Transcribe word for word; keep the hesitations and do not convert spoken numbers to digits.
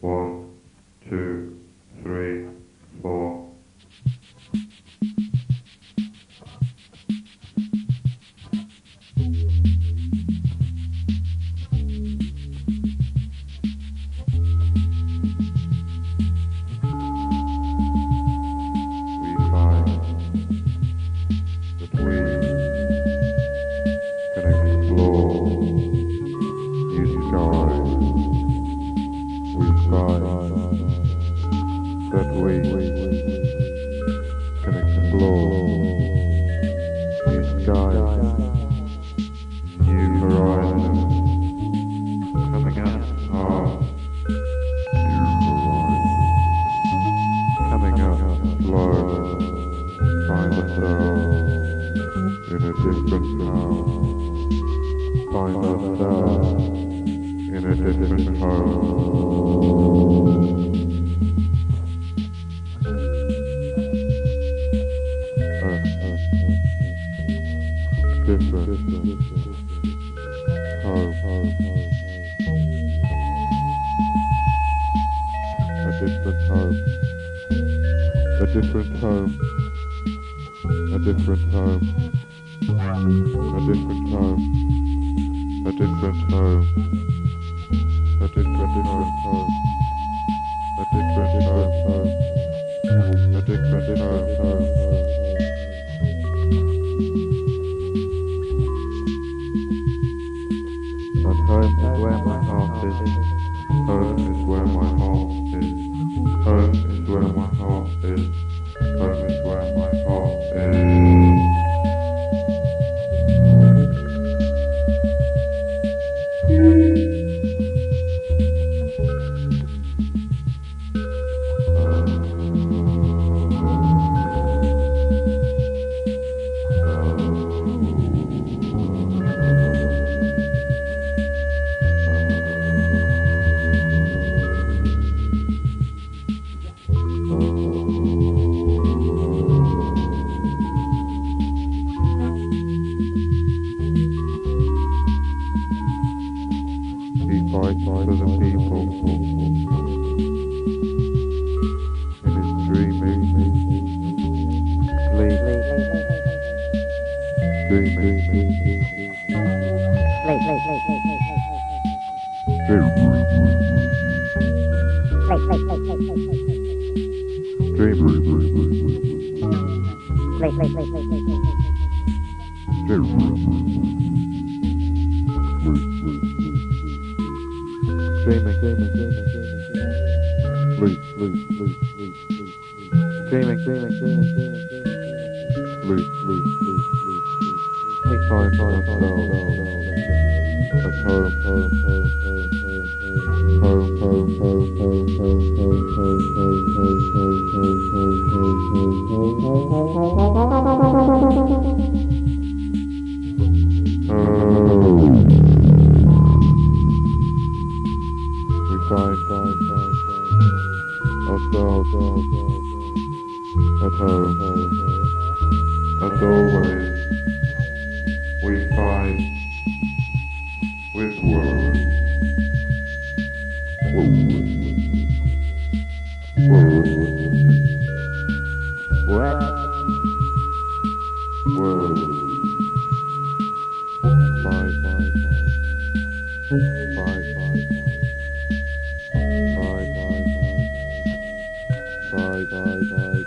One, two, three, four. We find that we can explore new skies. We find that we can explore new skies, new horizons, coming out hard, new horizons, coming out slow, find ourselves in a different house, find ourselves in a different home. Different home, a different home, a different home, a different home, a different home, a different home, a different home, a different home, a different home. And home is where my heart is. Home is where my heart is. Home is where my heart is. Home is where my heart is. He fights for the people in his dreaming, sleep, dreaming, Dreaming, dreaming, dreaming, dreaming, sleep, sleep, sleep, sleep, sleep, dreaming, dreaming, dreaming, dreaming, sleep, sleep, sleep, sleep, sleep, find ourselves at home, home, home, home, home, home, home, home, home, home, home, home, home, home, home, home, we find, find, find, find ourselves at home, as always, we find with words, words, words, words, find, find, find, find, find, find. Bye, bye, bye. Bye, bye, bye.